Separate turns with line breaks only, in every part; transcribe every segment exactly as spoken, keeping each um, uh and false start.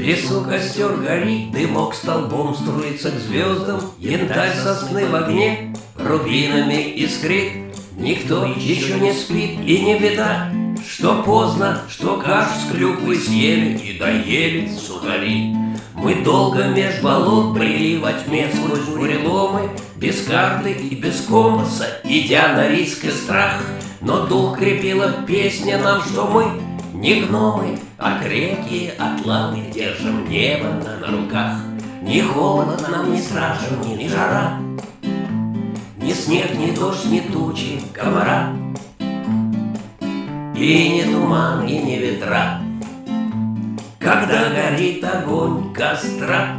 лесу костер горит, дымок столбом струится к звездам, янтарь сосны в огне рубинами искрит. Никто еще не спит, и не беда, что поздно, что каш с клюквой съели и доели сухари. Мы долго меж болот брели во тьме сквозь буреломы, без карты и без компаса, идя на риск и страх. Но дух крепила песня нам, что мы не гномы, а крепкие атланы, держим небо на, на руках. Ни холод нам не страшен, ни, ни жара, ни снег, ни дождь, ни тучи, комара, и не туман, и не ветра. Когда горит огонь костра,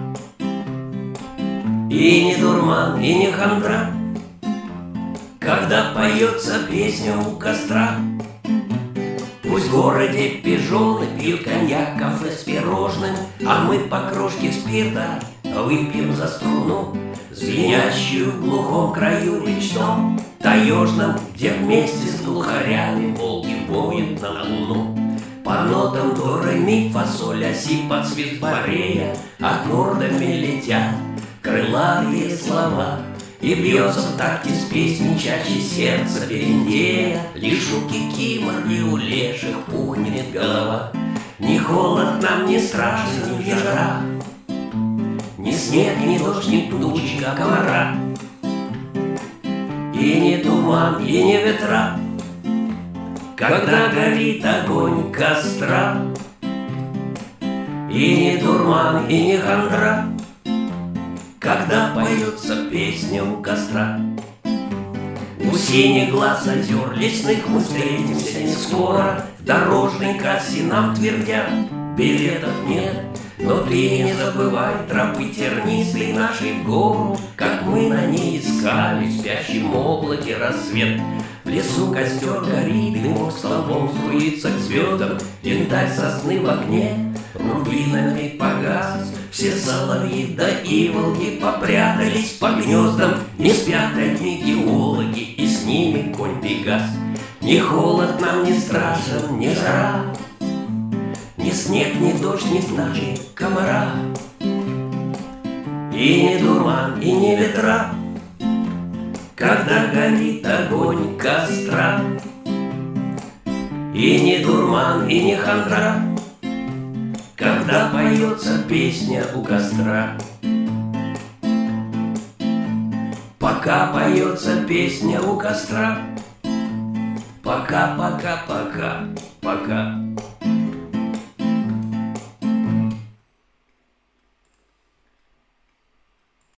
и не дурман, и не хандра, когда поется песня у костра. Пусть в городе пижоны пьют коньяк, кафе с пирожным, а мы по крошке спирта выпьем за струну, звенящую в глухом краю речном, таежном, где вместе с глухарями волки воют на луну. По нотам до ре ми фа соль ля си под свист барея аккордами летят крылатые слова, и бьется в такте с песней чаще сердца Берендея. Лишь у кикимор и у леших пухнет голова. Ни холод нам не страшен, ни жара, ни снег, ни дождь, ни тучи, комара, и не туман, и не ветра. Когда горит огонь костра, и не дурман, и не хандра, когда поется песня у костра. У синих глаз озер лесных мы встретимся не скоро. В дорожной кассе нам твердят, билетов нет. Но ты не забывай тропы тернистой нашей в гору, как мы на ней искали в спящем облаке рассвет. В лесу костер горит, дымок столбом струится к звездам, янтарь сосны в огне рубинами погас. Все соловьи да иволги попрятались по гнездам, не спят одни геологи, и с ними конь Пегас. Ни холод нам не страшен, ни жара, ни снег, ни дождь, ни тучи, комара, и не дурман, и не ветра. Когда горит огонь костра, и не дурман, и не хандра, когда поется песня у костра. Пока поется песня у костра, пока, пока, пока, пока.